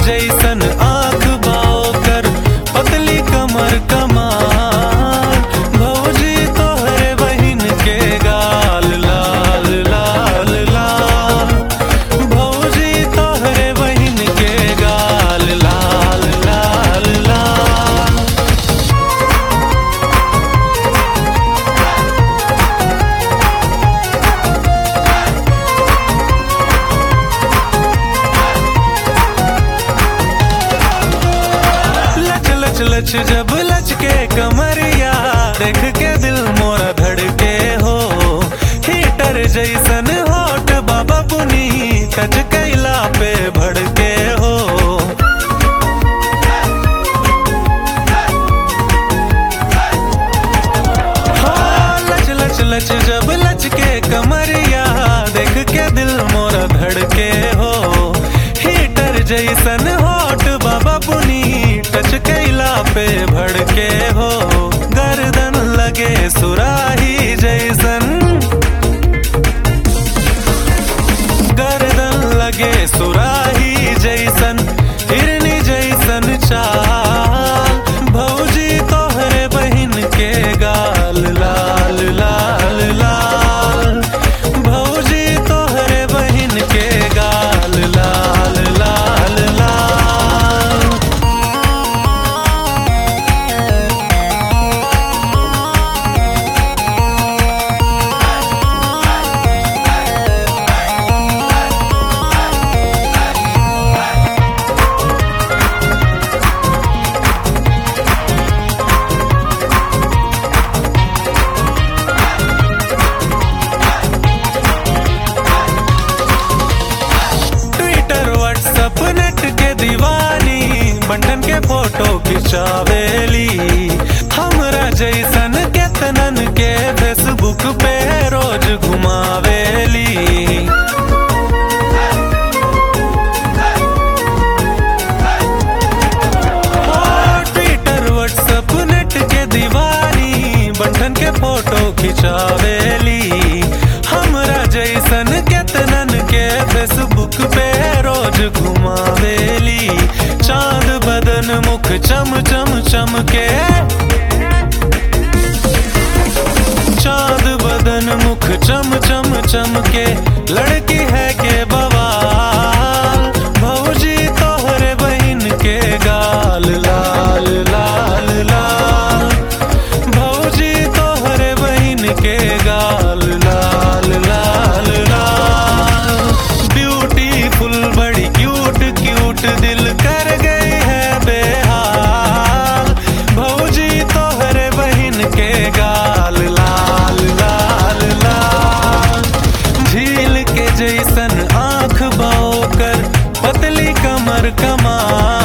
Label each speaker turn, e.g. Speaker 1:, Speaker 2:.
Speaker 1: जैसन आँख बाओकर, पतली कमर कमाल। भौजी तोहरे बहिन के गाल लाल लाल लाल। भौजी तोहरे बहिन के गाल लाल लाल लाल। लच जब लच के कमरिया, देख के दिल मोरा धड़के हो। हीटर जैसन होठ बाबा बुनी, टच कैला पे भड़के हो। लच लच लच जब लच के कमरिया, देख के दिल मोरा धड़के हो। हीटर जैसन होठ बाबा बुनी, टच कैला पे भड़के हो। गर्दन लगे सुराही जैसन, गर्दन लगे सुराही जैसन, हिरनी जैसन चाल। भौजी तोहरे बहिन के गाल लाल लाल लाल। भौजी तोहरे बहिन के गाल लाल लाल लाल। नेट के दीवानी, बंटन के फोटो खिंचावेली। हमरा जैसन केतनन के फेसबुक पे रोज घुमावेली। ट्विटर व्हाट्सएप नेट के दीवानी, बंटन के फोटो खिंचावेली। हमरा जैसन केतनन के फेसबुक पे रोज घुमावेली। चांद बदन मुख चम चम चमके, चांद बदन मुख चम चम चमके। लड़की है के बवाल। भौजी तोहरे बहिन के गाल लाल लाल लाल। भौजी तोहरे बहिन के गाल लाल लाल लाल। ब्यूटीफुल बड़ी क्यूट क्यूट, दिल कर गई है बेहाल। भौजी तोहरे बहिन के गाल लाल लाल लाल। झील के जैसन आँख बाओकर, पतली कमर कमाल।